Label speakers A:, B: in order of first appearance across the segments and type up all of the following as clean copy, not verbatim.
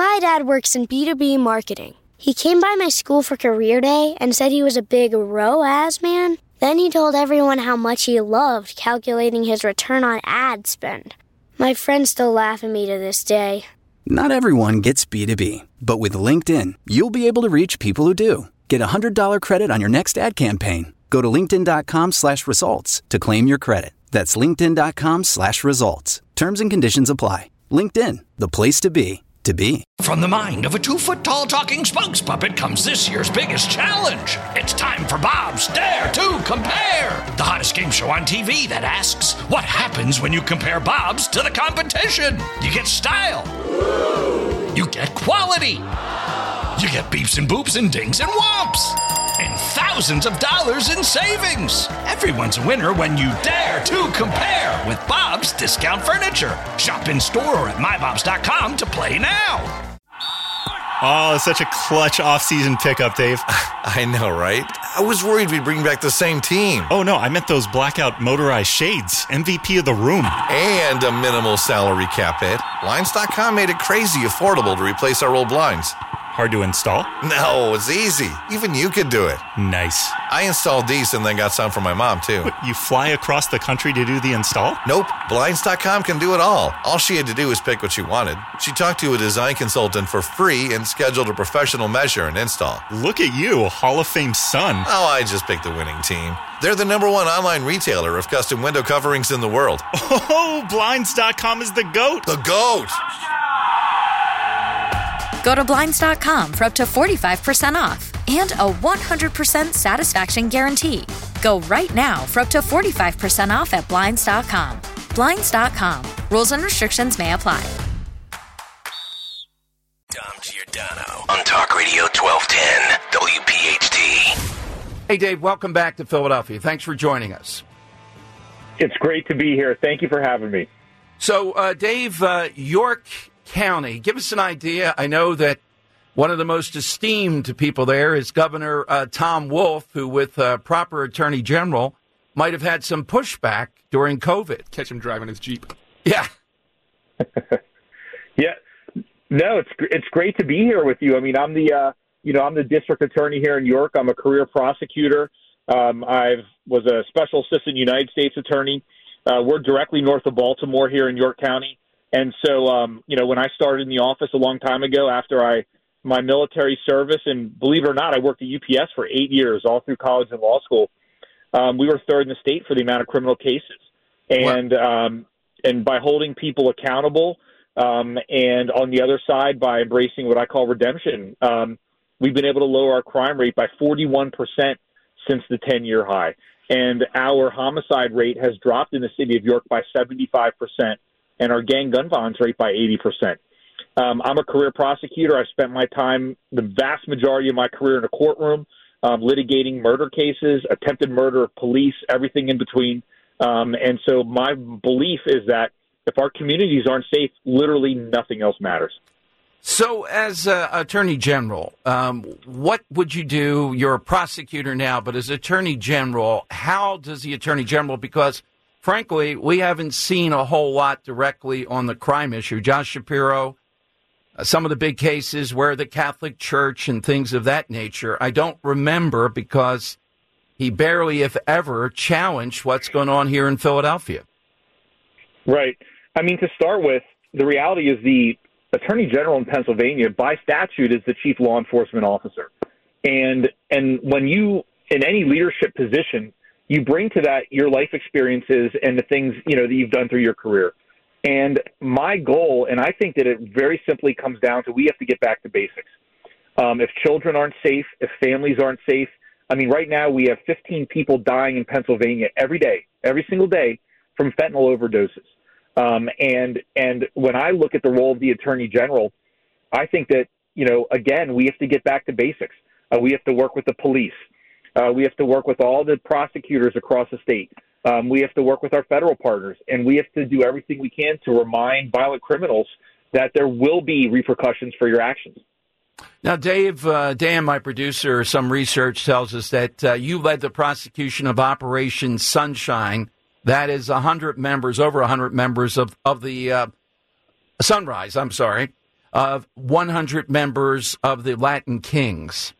A: My dad works in B2B marketing. He came by my school for career day and said he was a big ROAS man. Then he told everyone how much he loved calculating his return on ad spend. My friends still laugh at me to this day.
B: Not everyone gets B2B, but with LinkedIn, you'll be able to reach people who do. Get a $100 credit on your next ad campaign. Go to linkedin.com/results to claim your credit. That's linkedin.com/results. Terms and conditions apply. LinkedIn, the place to be.
C: From the mind of a 2-foot-tall talking spokes puppet comes this year's biggest challenge. It's time for Bob's Dare to Compare, the hottest game show on TV that asks, what happens when you compare Bob's to the competition? You get style. You get quality. You get beeps and boops and dings and whomps. And thousands of dollars in savings. Everyone's a winner when you dare to compare with Bob's Discount Furniture. Shop in store or at mybobs.com to play now.
D: Oh, such a clutch off-season pickup, Dave.
E: I know, right? I was worried we'd bring back the same team.
D: Oh, no, I meant those blackout motorized shades. MVP of the room.
E: And a minimal salary cap hit. Blinds.com made it crazy affordable to replace our old blinds.
D: Hard to install?
E: No, it's easy. Even you could do it.
D: Nice.
E: I installed these and then got some for my mom, too.
D: What, you fly across the country to do the install?
E: Nope. Blinds.com can do it all. All she had to do was pick what she wanted. She talked to a design consultant for free and scheduled a professional measure and install.
D: Look at you, Hall of Fame son.
E: Oh, I just picked the winning team. They're the #1 online retailer of custom window coverings in the world.
D: Oh, Blinds.com is the GOAT.
E: The GOAT!
F: Go to Blinds.com for up to 45% off and a 100% satisfaction guarantee. Go right now for up to 45% off at Blinds.com. Blinds.com. Rules and restrictions may apply.
G: Dom Giordano on Talk Radio 1210 WPHT.
H: Hey, Dave, welcome back to Philadelphia. Thanks for joining us.
I: It's great to be here. Thank you for having me.
H: So, Dave, York County, give us an idea. I know that one of the most esteemed people there is Governor Tom Wolf, who with proper attorney general might have had some pushback during COVID.
J: Catch him driving his Jeep.
H: Yeah.
I: Yeah. No, it's great to be here with you. I mean, I'm the district attorney here in York. I'm a career prosecutor. I was a special assistant United States attorney. We're directly north of Baltimore here in York County. And so, when I started in the office a long time ago after my military service, and believe it or not, I worked at UPS for 8 years, all through college and law school. We were third in the state for the amount of criminal cases. And by holding people accountable, and on the other side, by embracing what I call redemption, we've been able to lower our crime rate by 41% since the 10-year high. And our homicide rate has dropped in the city of York by 75%. And our gang gun violence rate by 80%. I'm a career prosecutor. I spent my time, the vast majority of my career, in a courtroom, litigating murder cases, attempted murder of police, everything in between. And so my belief is that if our communities aren't safe, literally nothing else matters.
H: So as Attorney General, what would you do? You're a prosecutor now, but as Attorney General, how does the Attorney General, because frankly, we haven't seen a whole lot directly on the crime issue. Josh Shapiro, some of the big cases where the Catholic Church and things of that nature, I don't remember because he barely, if ever, challenged what's going on here in Philadelphia.
I: Right. I mean, to start with, the reality is the Attorney General in Pennsylvania, by statute, is the chief law enforcement officer. And when you, in any leadership position, you bring to that your life experiences and the things, that you've done through your career. And my goal, and I think that it very simply comes down to, we have to get back to basics. If children aren't safe, if families aren't safe, I mean, right now we have 15 people dying in Pennsylvania every day, every single day, from fentanyl overdoses. And when I look at the role of the Attorney General, I think that, again, we have to get back to basics. We have to work with the police. We have to work with all the prosecutors across the state. We have to work with our federal partners, and we have to do everything we can to remind violent criminals that there will be repercussions for your actions.
H: Now, Dave, Dan, my producer, some research tells us that you led the prosecution of Operation Sunshine. That is 100 members, over 100 members of the Sunrise, of 100 members of the Latin Kings.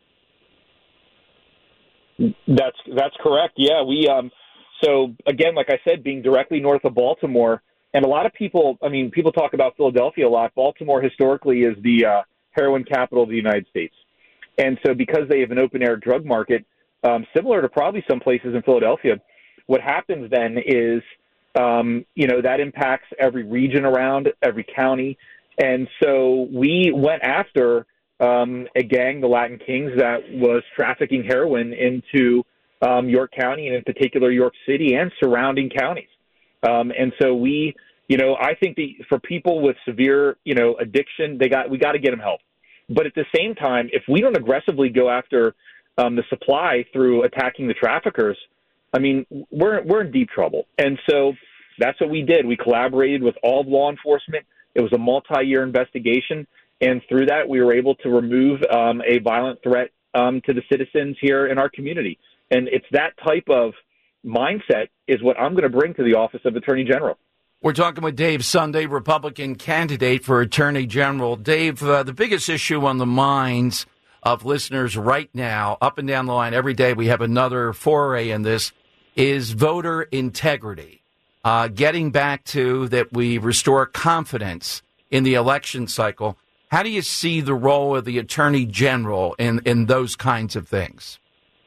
I: That's correct. Yeah, we so again, like I said, being directly north of Baltimore, and a lot of people, people talk about Philadelphia a lot. Baltimore historically is the heroin capital of the United States. And so because they have an open-air drug market, similar to probably some places in Philadelphia, what happens then is, that impacts every region around, every county. And so we went after a gang, the Latin Kings, that was trafficking heroin into York County, and in particular York City and surrounding counties. And so we, I think for people with severe, addiction, we got to get them help. But at the same time, if we don't aggressively go after the supply through attacking the traffickers, we're in deep trouble. And so that's what we did. We collaborated with all of law enforcement. It was a multi-year investigation. And through that, we were able to remove a violent threat to the citizens here in our community. And it's that type of mindset is what I'm going to bring to the Office of Attorney General.
H: We're talking with Dave Sunday, Republican candidate for Attorney General. Dave, the biggest issue on the minds of listeners right now, up and down the line, every day we have another foray in this, is voter integrity. Getting back to that we restore confidence in the election cycle. How do you see the role of the Attorney General in those kinds of things?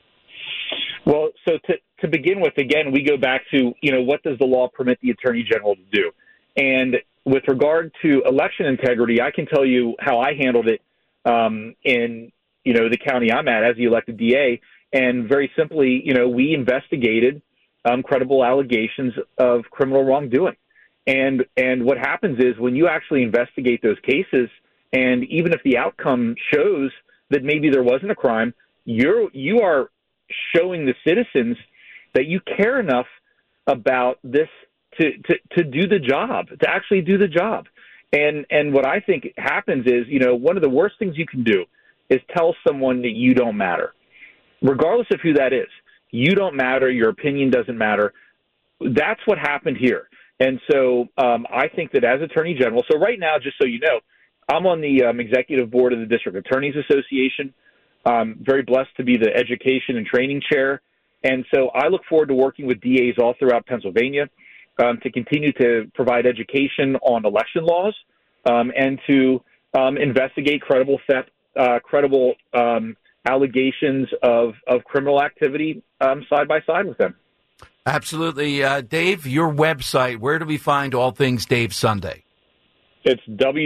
I: Well, so to begin with, again, we go back to, what does the law permit the Attorney General to do? And with regard to election integrity, I can tell you how I handled it in, the county I'm at as the elected DA. And very simply, we investigated credible allegations of criminal wrongdoing. And what happens is when you actually investigate those cases, and even if the outcome shows that maybe there wasn't a crime, you are showing the citizens that you care enough about this to do the job, to actually do the job. And what I think happens is, one of the worst things you can do is tell someone that you don't matter, regardless of who that is. You don't matter. Your opinion doesn't matter. That's what happened here. And so I think that as Attorney General, so right now, just so you know, I'm on the executive board of the District Attorneys Association. Very blessed to be the education and training chair. And so I look forward to working with DAs all throughout Pennsylvania to continue to provide education on election laws and to investigate credible allegations of criminal activity side by side with them.
H: Absolutely. Dave, your website, where do we find all things Dave Sunday?
I: It's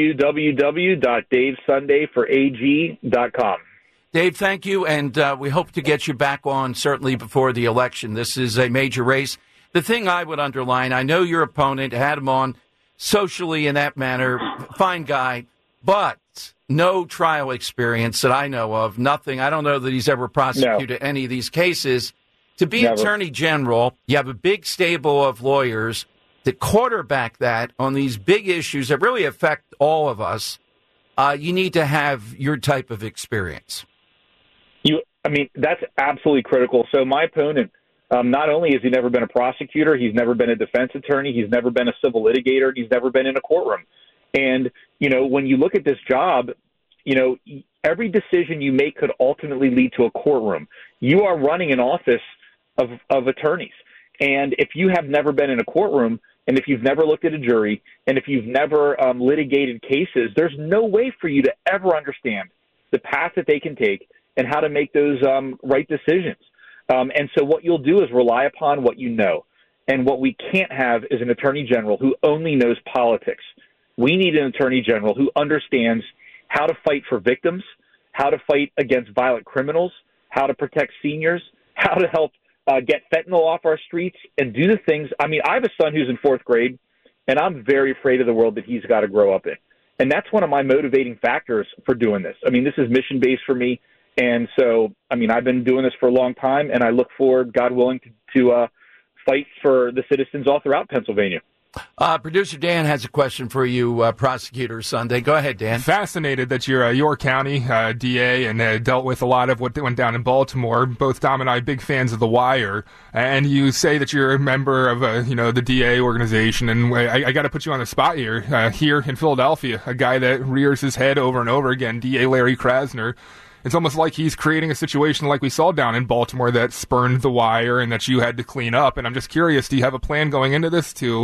I: www.davesundayforag.com.
H: Dave, thank you, and we hope to get you back on certainly before the election. This is a major race. The thing I would underline, I know your opponent had him on socially in that manner, fine guy, but no trial experience that I know of, nothing. I don't know that he's ever prosecuted any of these cases. To be Attorney General, you have a big stable of lawyers to quarterback that on these big issues that really affect all of us. You need to have your type of experience.
I: That's absolutely critical. So my opponent, not only has he never been a prosecutor, he's never been a defense attorney, he's never been a civil litigator, he's never been in a courtroom. And, when you look at this job, every decision you make could ultimately lead to a courtroom. You are running an office of attorneys. And if you have never been in a courtroom, and if you've never looked at a jury, and if you've never litigated cases, there's no way for you to ever understand the path that they can take and how to make those right decisions. And so what you'll do is rely upon what you know. And what we can't have is an attorney general who only knows politics. We need an attorney general who understands how to fight for victims, how to fight against violent criminals, how to protect seniors, how to help get fentanyl off our streets and do the things. I have a son who's in fourth grade, and I'm very afraid of the world that he's got to grow up in. And that's one of my motivating factors for doing this. This is mission-based for me. And so, I've been doing this for a long time, and I look forward, God willing, to fight for the citizens all throughout Pennsylvania.
H: Producer Dan has a question for you, Prosecutor Sunday. Go ahead, Dan.
J: Fascinated that you're a York County DA and dealt with a lot of what went down in Baltimore. Both Dom and I big fans of The Wire. And you say that you're a member of the DA organization. And I got to put you on the spot here. Here in Philadelphia, a guy that rears his head over and over again, DA Larry Krasner. It's almost like he's creating a situation like we saw down in Baltimore that spurned The Wire and that you had to clean up. And I'm just curious, do you have a plan going into this to,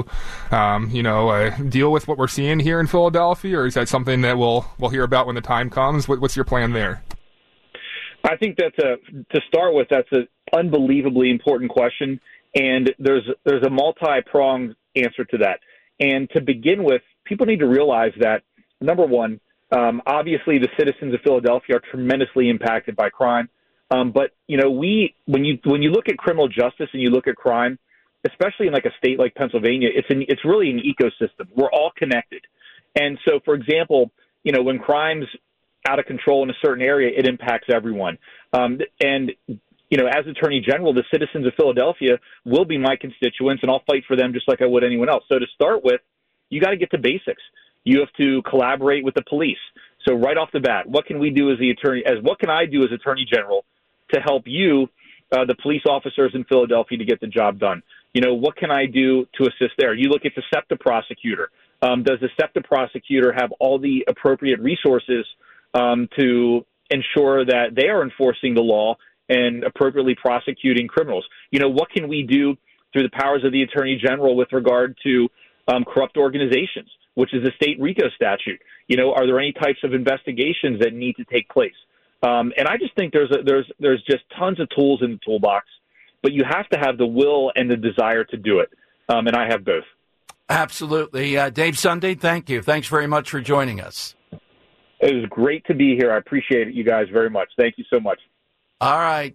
J: deal with what we're seeing here in Philadelphia, or is that something that we'll hear about when the time comes? What's your plan there?
I: I think to start with, that's an unbelievably important question, and there's a multi-pronged answer to that. And to begin with, people need to realize that, number one, obviously, the citizens of Philadelphia are tremendously impacted by crime. But when you look at criminal justice and you look at crime, especially in like a state like Pennsylvania, it's really an ecosystem. We're all connected. And so, for example, when crime's out of control in a certain area, it impacts everyone. As Attorney General, the citizens of Philadelphia will be my constituents, and I'll fight for them just like I would anyone else. So to start with, you got to get to basics. You have to collaborate with the police. So right off the bat, what can we do what can I do as Attorney General to help you, the police officers in Philadelphia, to get the job done? What can I do to assist there? You look at the SEPTA prosecutor. Does the SEPTA prosecutor have all the appropriate resources to ensure that they are enforcing the law and appropriately prosecuting criminals? What can we do through the powers of the Attorney General with regard to corrupt organizations, which is the state RICO statute? Are there any types of investigations that need to take place? And I just think there's just tons of tools in the toolbox, but you have to have the will and the desire to do it. And I have both. Absolutely. Dave Sunday, thank you. Thanks very much for joining us. It was great to be here. I appreciate it, you guys, very much. Thank you so much. All right.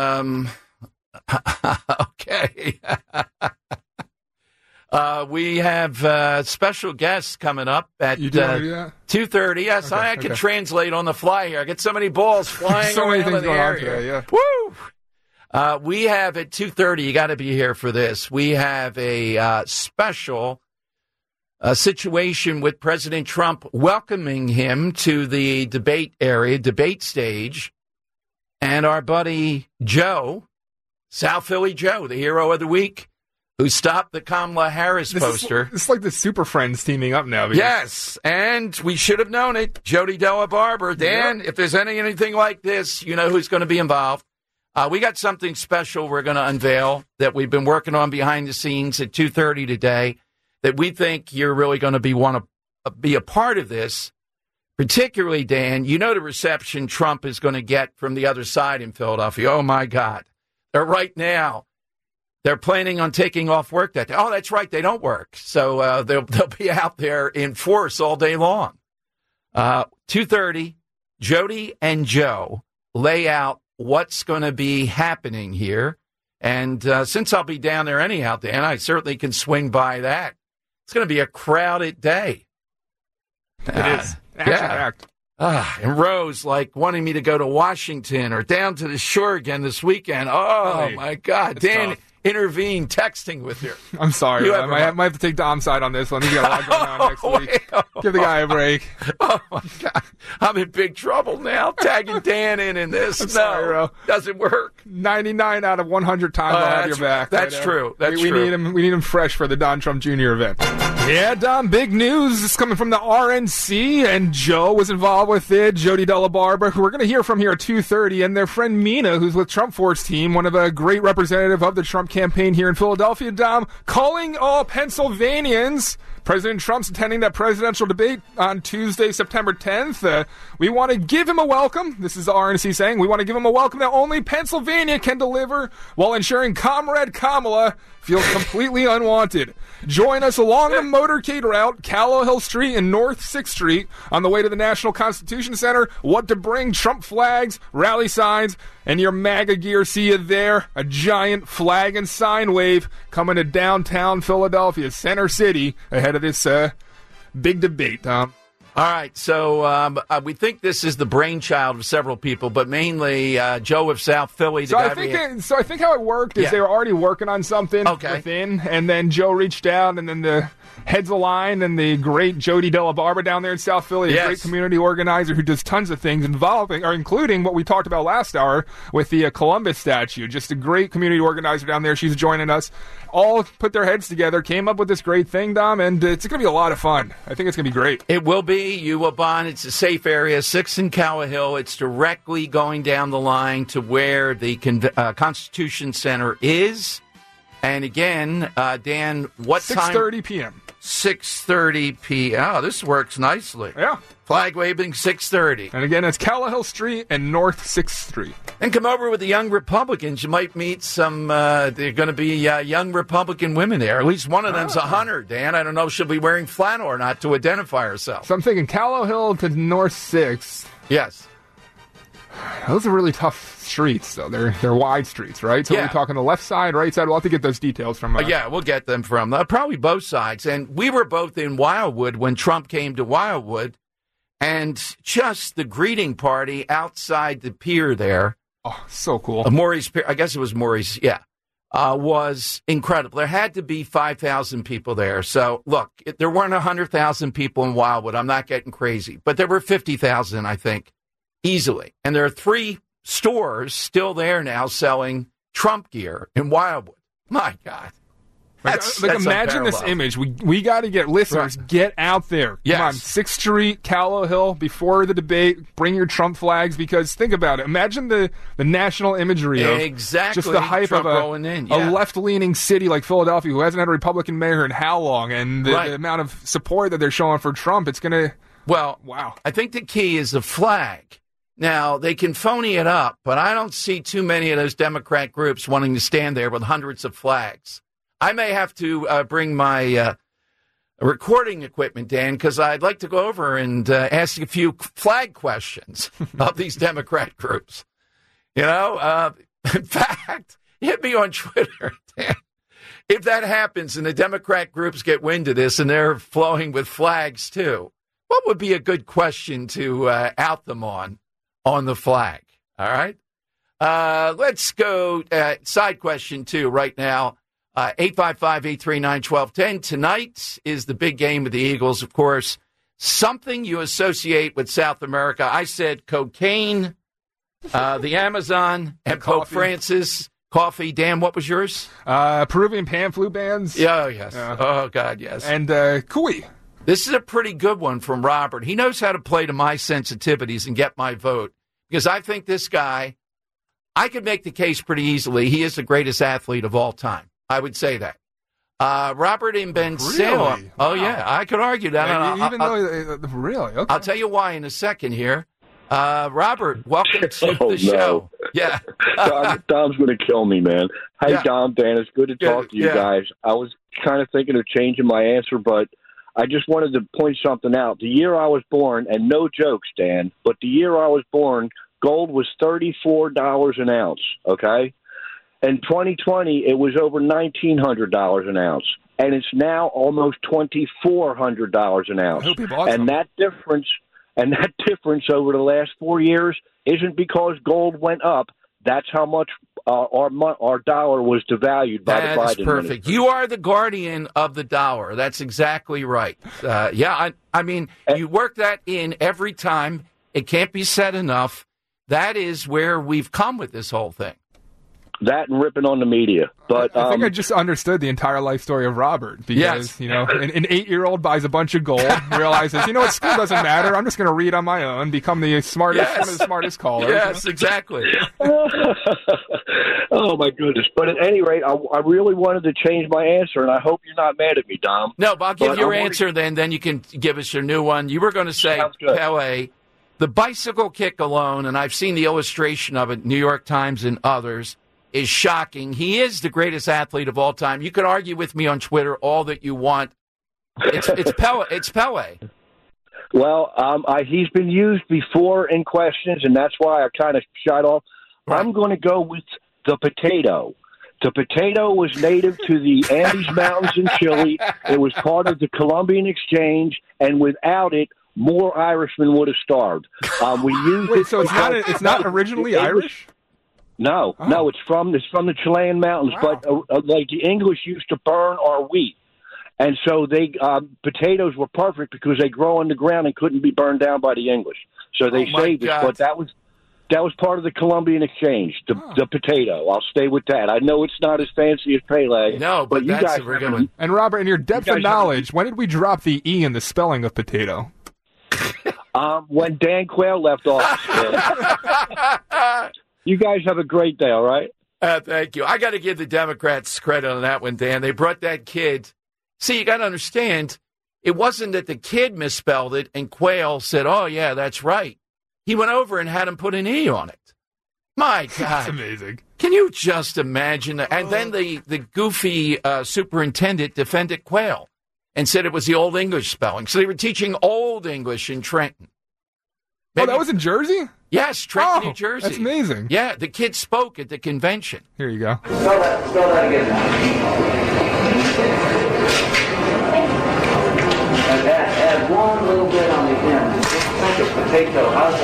I: Okay. We have special guests coming up at 2:30. Yes, okay, I can translate on the fly here. I get so many balls flying so around in the air here. Yeah. Woo! We have at 2:30, you got to be here for this. We have a special situation with President Trump welcoming him to the debate stage. And our buddy Joe, South Philly Joe, the hero of the week, who stopped the Kamala Harris poster. It's like the Super Friends teaming up now. Yes, and we should have known it. Jody Della Barber. Dan, if there's anything like this, you know who's going to be involved. We got something special we're going to unveil that we've been working on behind the scenes at 2:30 today that we think you're really going to want to be a part of this. Particularly, Dan, the reception Trump is going to get from the other side in Philadelphia. Oh, my God. Right now, they're planning on taking off work that day. Oh, that's right. They don't work. So they'll be out there in force all day long. 2:30, Jody and Joe lay out what's going to be happening here. And since I'll be down there anyhow, Dan, I certainly can swing by that. It's going to be a crowded day. It is. Action-packed. And Rose, wanting me to go to Washington or down to the shore again this weekend. Oh, my God. Dan, tough. Intervene texting with her. I'm sorry. I might have to take Dom's side on this one. He's got a lot going on next week. Give the guy a break. Oh, my God. I'm in big trouble now, tagging Dan in this. I'm sorry, bro. Doesn't work. 99 out of 100 times I'll have your back. That's true. We need him fresh for the Don Trump Jr. event. Yeah, Dom, big news. This is coming from the RNC, and Joe was involved with it. Jody Della Barber, who we're going to hear from here at 2:30, and their friend Mina, who's with Trump Force team, one of a great representative of the Trump campaign here in Philadelphia, Dom, calling all Pennsylvanians. President Trump's attending that presidential debate on Tuesday, September 10th. We want to give him a welcome. This is the RNC saying we want to give him a welcome that only Pennsylvania can deliver while ensuring Comrade Kamala feels completely unwanted. Join us along the motorcade route, Callow Hill Street and North 6th Street on the way to the National Constitution Center. What to bring, Trump flags, rally signs, and your MAGA gear. See you there. A giant flag and sign wave coming to downtown Philadelphia, Center City, ahead of this big debate, Tom.
H: All right, so we think this is the brainchild of several people, but mainly Joe of South Philly.
J: So I think how it worked is they were already working on something within, and then Joe reached out, and then the heads aligned, and the great Jody Della Barba down there in South Philly, a great community organizer who does tons of things including what we talked about last hour with the Columbus statue. Just a great community organizer down there. She's joining us. All put their heads together, came up with this great thing, Dom, and it's going to be a lot of fun. I think it's going to be great.
H: It will be. You will bond. It's a safe area, 6th and Cowa Hill. It's directly going down the line to where the Constitution Center is. And again, Dan, what time?
J: 6:30 p.m.
H: 6:30 p.m. Oh, this works nicely.
J: Yeah.
H: Flag waving, 6:30.
J: And again, it's Cowa Hill Street and North 6th Street.
H: And come over with the Young Republicans. You might meet some, they're going to be young Republican women there. At least one of them's a hunter, Dan. I don't know if she'll be wearing flannel or not to identify herself.
J: So I'm thinking Cowa Hill to North 6th.
H: Yes.
J: Those are really tough streets, though. They're wide streets, right? So we're talking the left side, right side. We'll have to get those details from.
H: Yeah, we'll get them from probably both sides. And we were both in Wildwood when Trump came to Wildwood, and just the greeting party outside the pier there.
J: Oh, so cool.
H: Maury's Pier. I guess it was Maury's. Yeah, was incredible. There had to be 5,000 people there. So look, there weren't 100,000 people in Wildwood. I'm not getting crazy, but there were 50,000, I think. Easily. And there are 3 stores still there now selling Trump gear in Wildwood. My God. That's
J: imagine this image. We got to get listeners, get out there.
H: Yes.
J: Come on, 6th Street, Cowa Hill, before the debate, bring your Trump flags, because think about it. Imagine the national imagery of just the hype
H: Trump
J: of
H: rolling in.
J: a left-leaning city like Philadelphia who hasn't had a Republican mayor in how long, and the amount of support that they're showing for Trump, it's going to...
H: Well,
J: wow.
H: I think the key is the flag. Now, they can phony it up, but I don't see too many of those Democrat groups wanting to stand there with hundreds of flags. I may have to bring my recording equipment, Dan, because I'd like to go over and ask a few flag questions of these Democrat groups. You know, in fact, hit me on Twitter, Dan. If that happens and the Democrat groups get wind of this and they're flowing with flags too, what would be a good question to out them on the flag? All right. Let's go side question 2 right now. 855-839-1210. Tonight is the big game with the Eagles, of course. Something you associate with South America. I said cocaine, the Amazon, and Pope Francis. Coffee. Dan, what was yours?
J: Peruvian pan flute bands.
H: Yeah, yes. Oh, God, yes.
J: And Kui.
H: This is a pretty good one from Robert. He knows how to play to my sensitivities and get my vote, because I think this guy, I could make the case pretty easily. He is the greatest athlete of all time. I would say that. Robert in Ben Salem.
J: Really?
H: Oh, yeah. I could argue that.
J: Really? Okay.
H: I'll tell you why in a second here. Robert, welcome to the show. Yeah.
K: Dom's going to kill me, man. Hey, Dom, Dan, it's good to talk to you guys. I was kind of thinking of changing my answer, but I just wanted to point something out. The year I was born, and no jokes, Dan, but the year I was born, gold was $34 an ounce, okay? In 2020, it was over $1,900 an ounce, and it's now almost $2,400 an ounce.
J: I hope you bought
K: and
J: some.
K: that difference over the last 4 years isn't because gold went up. That's how much our dollar was devalued by the Biden
H: That's perfect.
K: administration.
H: You are the guardian of the dollar. That's exactly right. I mean, you work that in every time. It can't be said enough. That is where we've come with this whole thing.
K: That and ripping on the media. But
J: I think I just understood the entire life story of Robert, because, you know, an 8-year-old buys a bunch of gold, realizes, you know what, school doesn't matter. I'm just going to read on my own, become the smartest, one of the smartest callers.
H: Yes, exactly.
K: Oh, my goodness. But at any rate, I really wanted to change my answer, and I hope you're not mad at me, Dom.
H: No, but I'll give your answer then you can give us your new one. You were going to say, Pele, the bicycle kick alone, and I've seen the illustration of it, New York Times and others, is shocking. He is the greatest athlete of all time. You can argue with me on Twitter all that you want. It's Pele. It's Pele.
K: Well, he's been used before in questions, and that's why I kind of shied off. Right. I'm going to go with the potato. The potato was native to the Andes Mountains in Chile. It was part of the Columbian Exchange, and without it, more Irishmen would have starved. We used
J: Wait, so it's not originally Irish?
K: No, it's from the Chilean mountains.
J: Wow.
K: But like the English used to burn our wheat, and so they potatoes were perfect because they grow on the ground and couldn't be burned down by the English. So they saved us. But that was part of the Columbian Exchange. The potato. I'll stay with that. I know it's not as fancy as Pele.
H: No, but
K: you
H: that's
K: guys
H: a regular one.
J: And Robert, in your depth of knowledge, when did we drop the E in the spelling of potato?
K: When Dan Quayle left office. You guys have a great day, all right?
H: Thank you. I got to give the Democrats credit on that one, Dan. They brought that kid. See, you got to understand, it wasn't that the kid misspelled it and Quayle said, oh, yeah, that's right. He went over and had him put an E on it. My God.
J: That's amazing.
H: Can you just imagine that? And then the goofy superintendent defended Quayle and said it was the Old English spelling. So they were teaching Old English in Trenton.
J: Maybe, that was in Jersey?
H: Yes, Trenton, New Jersey.
J: That's amazing.
H: Yeah, the kid spoke at the convention.
J: Here you go.
L: Spell that again. Add one little bit on the end. Just think of potato. How's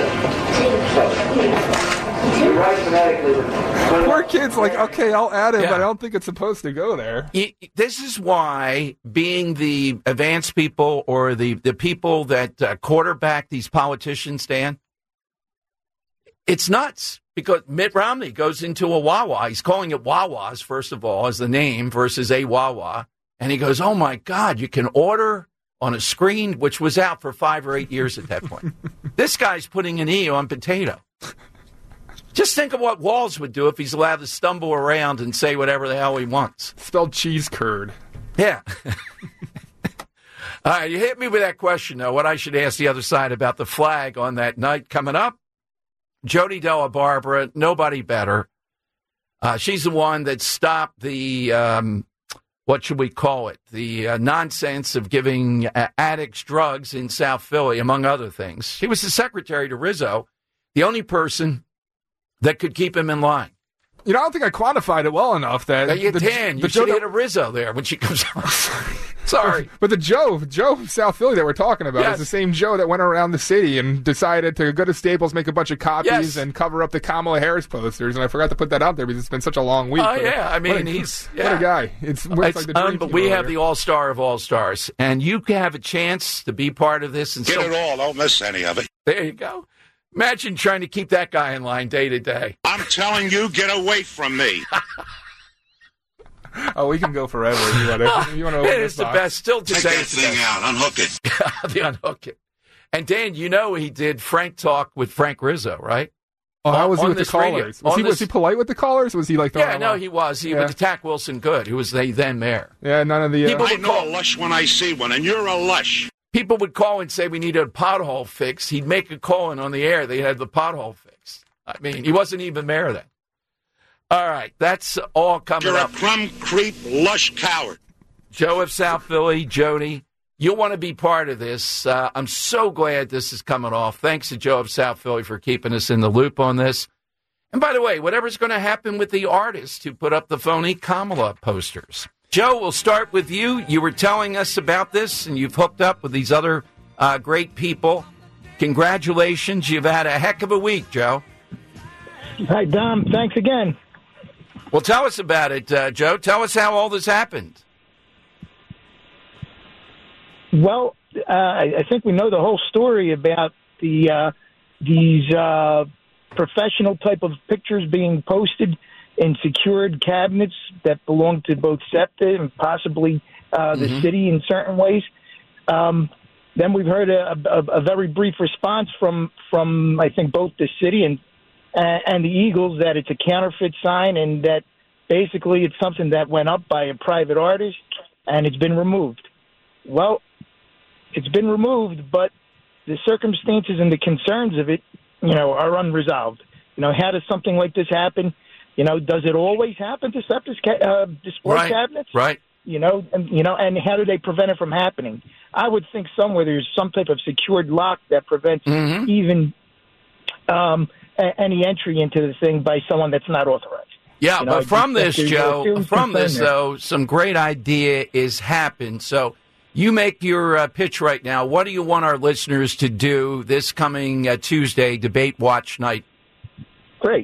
L: it? You're right phonetically.
J: Poor kid's like, okay, I'll add it, but I don't think it's supposed to go there.
H: This is why being the advanced people or the people that quarterback these politicians, Dan, it's nuts because Mitt Romney goes into a Wawa. He's calling it Wawa's, first of all, as the name versus a Wawa. And he goes, oh, my God, you can order on a screen, which was out for 5 or 8 years at that point. This guy's putting an E on potato. Just think of what Walz would do if he's allowed to stumble around and say whatever the hell he wants.
J: Spelled cheese curd.
H: Yeah. All right, you hit me with that question, though, what I should ask the other side about the flag on that night coming up. Jody Della Barbara, nobody better. She's the one that stopped the, what should we call it, the nonsense of giving addicts drugs in South Philly, among other things. She was the secretary to Rizzo, the only person that could keep him in line.
J: You know, I don't think I quantified it well enough that...
H: You should hit a Rizzo there when she comes on. Sorry.
J: But the Joe from South Philly that we're talking about is the same Joe that went around the city and decided to go to Staples, make a bunch of copies, and cover up the Kamala Harris posters. And I forgot to put that out there because it's been such a long week.
H: Oh, yeah. I mean, he's...
J: What a guy. It's like the dream
H: but
J: team
H: we
J: over
H: have
J: here.
H: the all-star of all-stars. And you can have a chance to be part of this. And
M: Get it all. Don't miss any of it.
H: There you go. Imagine trying to keep that guy in line day to day.
M: I'm telling you, get away from me.
J: Oh, we can go forever if you want to open
H: It
J: this
H: is the
J: box.
H: best. Still today.
M: Take that thing out. Unhook it.
H: The unhook it. And Dan, you know he did Frank Talk with Frank Rizzo, right?
J: Oh, how was he
H: on
J: with the
H: this radio.
J: callers? Was he polite with the callers? Was he like throwing them off?
H: He was. He would attack Wilson Good, who was the then mayor.
J: Yeah, none of the...
M: I know a lush when I see one, and you're a lush.
H: People would call and say we needed a pothole fix. He'd make a call, and on the air, they had the pothole fixed. I mean, he wasn't even mayor then. All right, that's all coming
M: You're
H: up.
M: a crumb creep, lush coward.
H: Joe of South Philly, Jody, you'll want to be part of this. I'm so glad this is coming off. Thanks to Joe of South Philly for keeping us in the loop on this. And by the way, whatever's going to happen with the artist who put up the phony Kamala posters. Joe, we'll start with you. You were telling us about this, and you've hooked up with these other great people. Congratulations. You've had a heck of a week, Joe.
N: Hi, Dom. Thanks again.
H: Well, tell us about it, Joe. Tell us how all this happened.
N: Well, I think we know the whole story about these professional type of pictures being posted in secured cabinets that belong to both SEPTA and possibly the city in certain ways. Then we've heard a very brief response from I think both the city and the Eagles that it's a counterfeit sign and that basically it's something that went up by a private artist and it's been removed. Well, it's been removed, but the circumstances and the concerns of it, are unresolved. How does something like this happen? Does it always happen to SEPTA's display cabinets?
H: Right.
N: And how do they prevent it from happening? I would think somewhere there's some type of secured lock that prevents even any entry into the thing by someone that's not authorized.
H: Yeah, but from this, Joe, though, some great idea is happened. So You make your pitch right now. What do you want our listeners to do this coming Tuesday, Debate Watch night?
N: Great.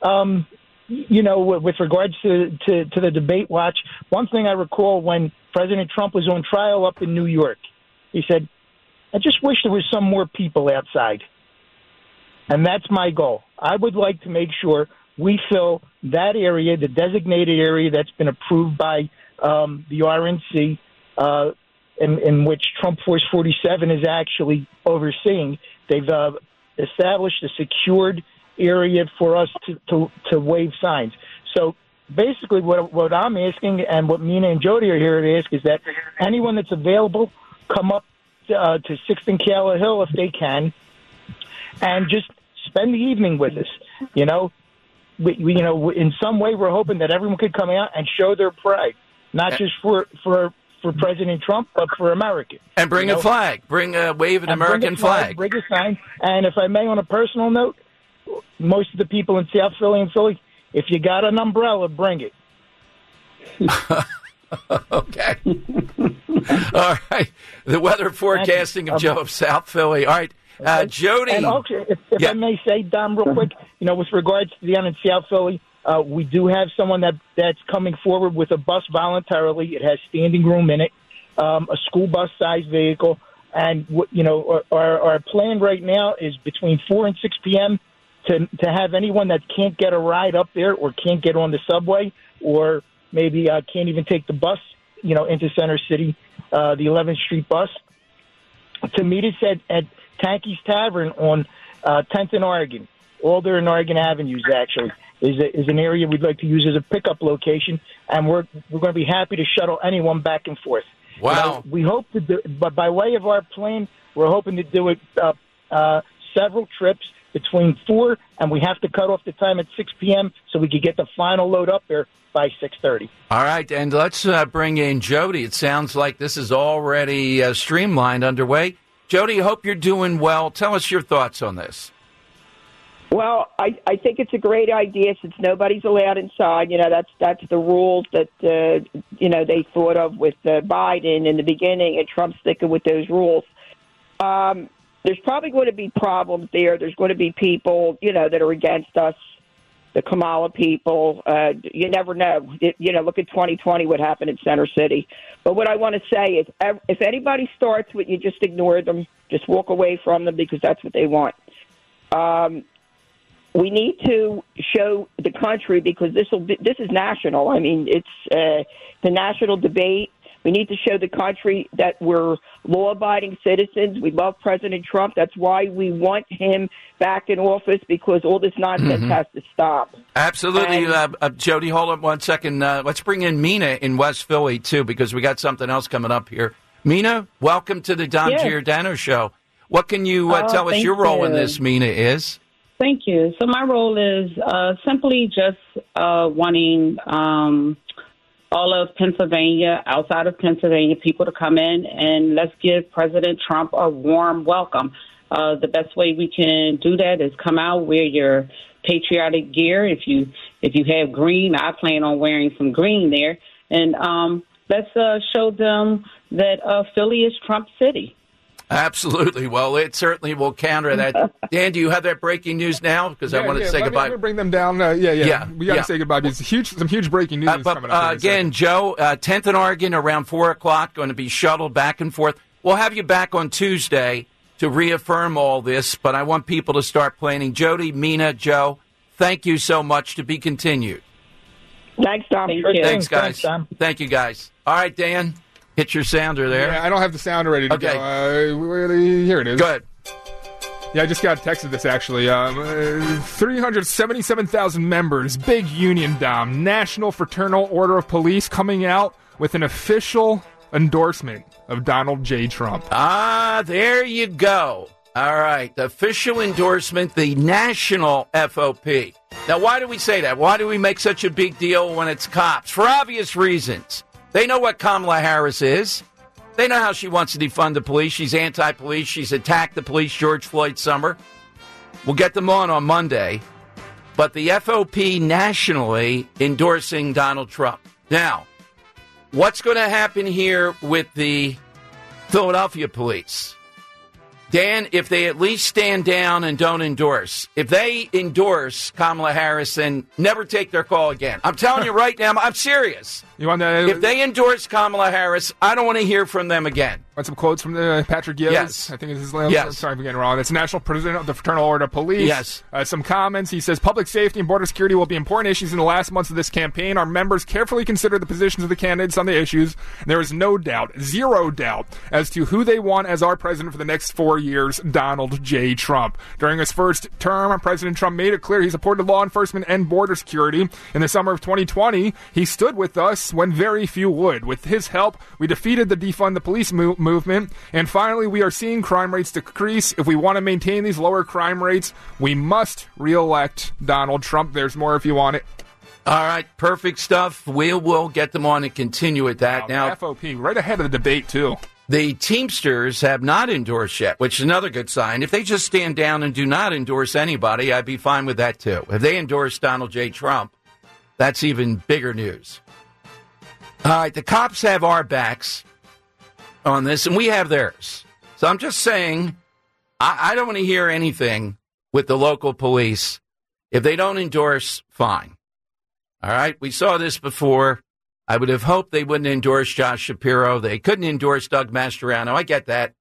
N: With regards to the Debate Watch, one thing I recall when President Trump was on trial up in New York, he said, I just wish there was some more people outside. And that's my goal. I would like to make sure we fill that area, the designated area that's been approved by the RNC, in which Trump Force 47 is actually overseeing. They've established a secured area for us to wave signs. So basically what I'm asking and what Mina and Jody are here to ask is that anyone that's available come up to 6th and Calla Hill if they can and just spend the evening with us. We in some way we're hoping that everyone could come out and show their pride, not just for President Trump, but for America.
H: And bring a flag. Wave an American flag.
N: Bring a sign. And if I may, on a personal note, most of the people in South Philly and Philly, if you got an umbrella, bring it.
H: Okay. All right. The weather forecasting of Joe of South Philly. All right. Jody.
N: And also, if I may say, Dom, real quick, with regards to the end in South Philly, we do have someone that's coming forward with a bus voluntarily. It has standing room in it, a school bus-sized vehicle. And, our plan right now is between 4 and 6 p.m. to have anyone that can't get a ride up there or can't get on the subway or maybe can't even take the bus, into Center City, the 11th Street bus, to meet us at Tanky's Tavern on 10th and Oregon. Alder and Oregon Avenues, actually, is an area we'd like to use as a pickup location, and we're going to be happy to shuttle anyone back and forth.
H: Wow.
N: We hope to do, but by way of our plan, we're hoping to do it several trips between 4, and we have to cut off the time at 6 p.m. so we could get the final load up there by 6:30.
H: All right, and let's bring in Jody. It sounds like this is already streamlined, underway. Jody, I hope you're doing well. Tell us your thoughts on this.
O: Well, I think it's a great idea since nobody's allowed inside. That's the rules that, they thought of with Biden in the beginning, and Trump's sticking with those rules. There's probably going to be problems there. There's going to be people, that are against us, the Kamala people. You never know. Look at 2020, what happened in Center City. But what I want to say is if anybody starts with you, just ignore them. Just walk away from them because that's what they want. We need to show the country because this is national. I mean, it's the national debate. We need to show the country that we're law-abiding citizens. We love President Trump. That's why we want him back in office because all this nonsense has to stop.
H: Absolutely. Jody, hold on one second. Let's bring in Mina in West Philly, too, because we got something else coming up here. Mina, welcome to the Dom Giordano Show. What can you tell us your role in this, Mina, is?
P: Thank you. So my role is simply just wanting all of Pennsylvania, outside of Pennsylvania, people to come in and let's give President Trump a warm welcome. The best way we can do that is come out, wear your patriotic gear. If you have green, I plan on wearing some green there. And let's show them that Philly is Trump City.
H: Absolutely. Well, it certainly will counter that. Dan, do you have that breaking news now? Because I wanted to say goodbye.
J: Let me bring them down. We got to say goodbye because some huge breaking news coming up.
H: Again, Joe, 10th and Oregon around 4 o'clock, going to be shuttled back and forth. We'll have you back on Tuesday to reaffirm all this, but I want people to start planning. Jody, Mina, Joe, thank you so much. To be continued.
O: Thanks, Tom.
H: Thanks, guys. Thank you, guys. All right, Dan. Hit your sounder there.
J: Yeah, I don't have the sounder ready to go. Here it is.
H: Go ahead.
J: Yeah, I just got texted this, actually. 377,000 members, big union, Dom. National Fraternal Order of Police coming out with an official endorsement of Donald J. Trump.
H: There you go. All right, the official endorsement, the national FOP. Now, why do we say that? Why do we make such a big deal when it's cops? For obvious reasons. They know what Kamala Harris is. They know how she wants to defund the police. She's anti-police. She's attacked the police, George Floyd summer. We'll get them on Monday. But the FOP nationally endorsing Donald Trump. Now, what's going to happen here with the Philadelphia police. Dan, if they at least stand down and don't endorse, if they endorse Kamala Harris, then never take their call again. I'm telling you right now, I'm serious. If they endorse Kamala Harris, I don't want to hear from them again.
J: Want some quotes from Patrick Gibbs?
H: Yes.
J: I think it's his name.
H: Yes.
J: Sorry if I'm getting it wrong. It's National President of the Fraternal Order of Police.
H: Yes.
J: Some comments. He says, public safety and border security will be important issues in the last months of this campaign. Our members carefully consider the positions of the candidates on the issues. And there is no doubt, zero doubt, as to who they want as our president for the next 4 years, Donald J. Trump. During his first term, President Trump made it clear he supported law enforcement and border security. In the summer of 2020, he stood with us when very few would. With his help, we defeated the defund the police movement. And finally, we are seeing crime rates decrease. If we want to maintain these lower crime rates, we must re-elect Donald Trump. There's more if you want it.
H: All right, perfect stuff. We'll get them on and continue with that. Now,
J: FOP, right ahead of the debate, too.
H: The Teamsters have not endorsed yet, which is another good sign. If they just stand down and do not endorse anybody, I'd be fine with that, too. If they endorse Donald J. Trump, that's even bigger news. All right, the cops have our backs on this, and we have theirs. So I'm just saying, I don't want to hear anything with the local police. If they don't endorse, fine. All right, we saw this before. I would have hoped they wouldn't endorse Josh Shapiro. They couldn't endorse Doug Mastriano. I get that.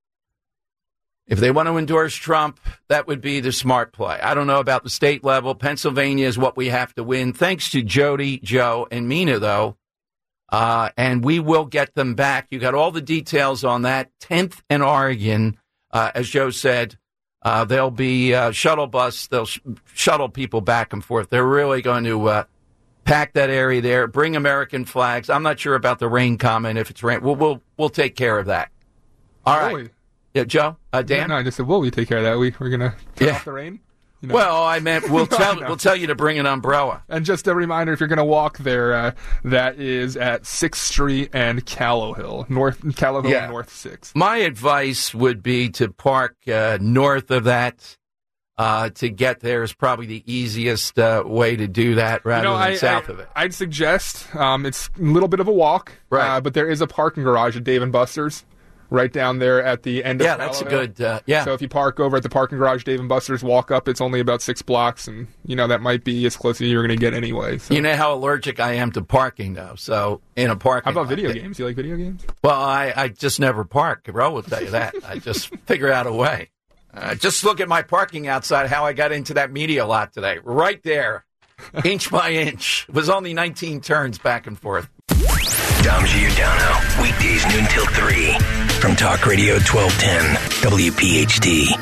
H: If they want to endorse Trump, that would be the smart play. I don't know about the state level. Pennsylvania is what we have to win. Thanks to Jody, Joe, and Mina, though. And we will get them back. You got all the details on that. 10th and Oregon, as Joe said, there'll be a shuttle bus. They'll shuttle people back and forth. They're really going to pack that area there, bring American flags. I'm not sure about the rain comment. If it's rain, we'll take care of that. All right. Yeah, Joe? Dan?
J: No, I just said, will we take care of that? We're going to turn off the rain? You know?
H: Well, I meant we'll tell you to bring an umbrella.
J: And just a reminder, if you're going to walk there, that is at 6th Street and Callow Hill, North 6.
H: My advice would be to park north of that. To get there is probably the easiest way to do that rather than south of it.
J: I'd suggest it's a little bit of a walk,
H: right.
J: But there is a parking garage at Dave & Buster's. Right down there at the end of
H: Callow that's a good,
J: So if you park over at the parking garage, Dave & Buster's, walk up, it's only about 6 blocks, and, that might be as close as you're going to get anyway. So.
H: You know how allergic I am to parking, though, so in a parking
J: How about video games? You like video games?
H: Well, I just never park. Ro will tell you that. I just figure out a way. Just look at my parking outside, how I got into that media lot today. Right there, inch by inch. It was only 19 turns back and forth.
G: Dom Giordano, weekdays noon till 3 from Talk Radio 1210 WPHT.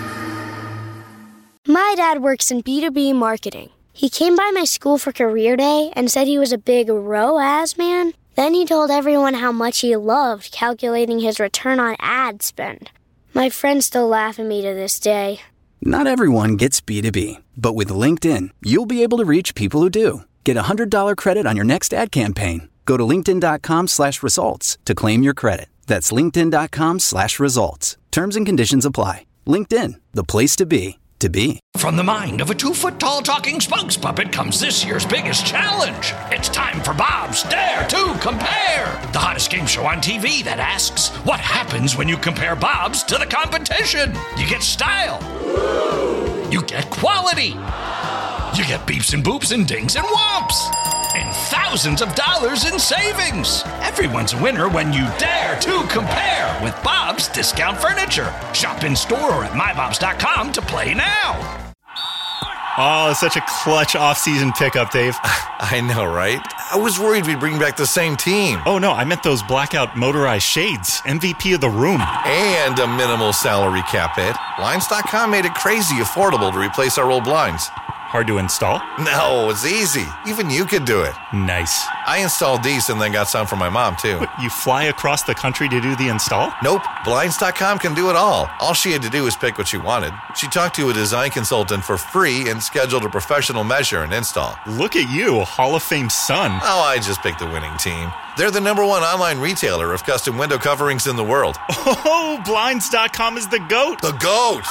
A: My dad works in B2B marketing. He came by my school for career day and said he was a big ROAS man. Then he told everyone how much he loved calculating his return on ad spend. My friends still laugh at me to this day.
B: Not everyone gets B2B, but with LinkedIn, you'll be able to reach people who do. Get a $100 credit on your next ad campaign. Go to linkedin.com/results to claim your credit. That's linkedin.com/results. Terms and conditions apply. LinkedIn, the place to be.
C: From the mind of a 2-foot-tall talking spokes puppet comes this year's biggest challenge. It's time for Bob's Dare to Compare, the hottest game show on TV that asks, what happens when you compare Bob's to the competition? You get style. You get quality. You get beeps and boops and dings and whomps. And thousands of dollars in savings. Everyone's a winner when you dare to compare with Bob's Discount Furniture. Shop in store or at mybobs.com to play now.
D: Oh, such a clutch off-season pickup, Dave.
E: I know, right? I was worried we'd bring back the same team.
D: Oh, no, I meant those blackout motorized shades. MVP of the room.
E: And a minimal salary cap hit. Blinds.com made it crazy affordable to replace our old blinds.
D: Hard to install?
E: No, it's easy. Even you could do it.
D: Nice.
E: I installed these and then got some for my mom, too.
D: But you fly across the country to do the install?
E: Nope. Blinds.com can do it all. All she had to do was pick what she wanted. She talked to a design consultant for free and scheduled a professional measure and install.
D: Look at you, a Hall of Fame son.
E: Oh, I just picked the winning team. They're the #1 online retailer of custom window coverings in the world.
D: Oh, Blinds.com is the GOAT.
E: The GOAT!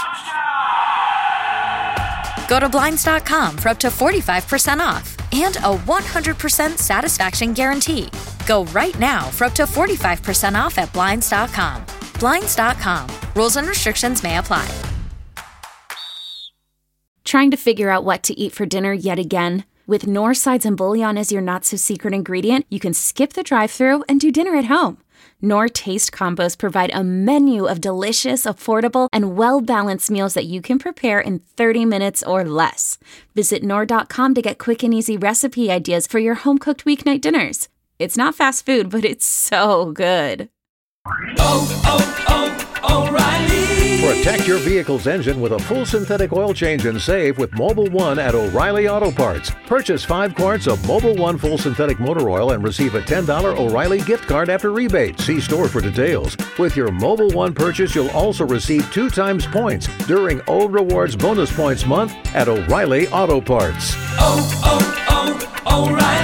F: Go to Blinds.com for up to 45% off and a 100% satisfaction guarantee. Go right now for up to 45% off at Blinds.com. Blinds.com. Rules and restrictions may apply.
Q: Trying to figure out what to eat for dinner yet again? With Knorr sides and bouillon as your not-so-secret ingredient, you can skip the drive-thru and do dinner at home. Knorr Taste Combos provide a menu of delicious, affordable, and well-balanced meals that you can prepare in 30 minutes or less. Visit Knorr.com to get quick and easy recipe ideas for your home-cooked weeknight dinners. It's not fast food, but it's so good.
R: O'Reilly. Protect your vehicle's engine with a full synthetic oil change and save with Mobil 1 at O'Reilly Auto Parts. Purchase 5 quarts of Mobil 1 full synthetic motor oil and receive a $10 O'Reilly gift card after rebate. See store for details. With your Mobil 1 purchase, you'll also receive 2 times points during O Rewards Bonus Points Month at O'Reilly Auto Parts.
S: O'Reilly.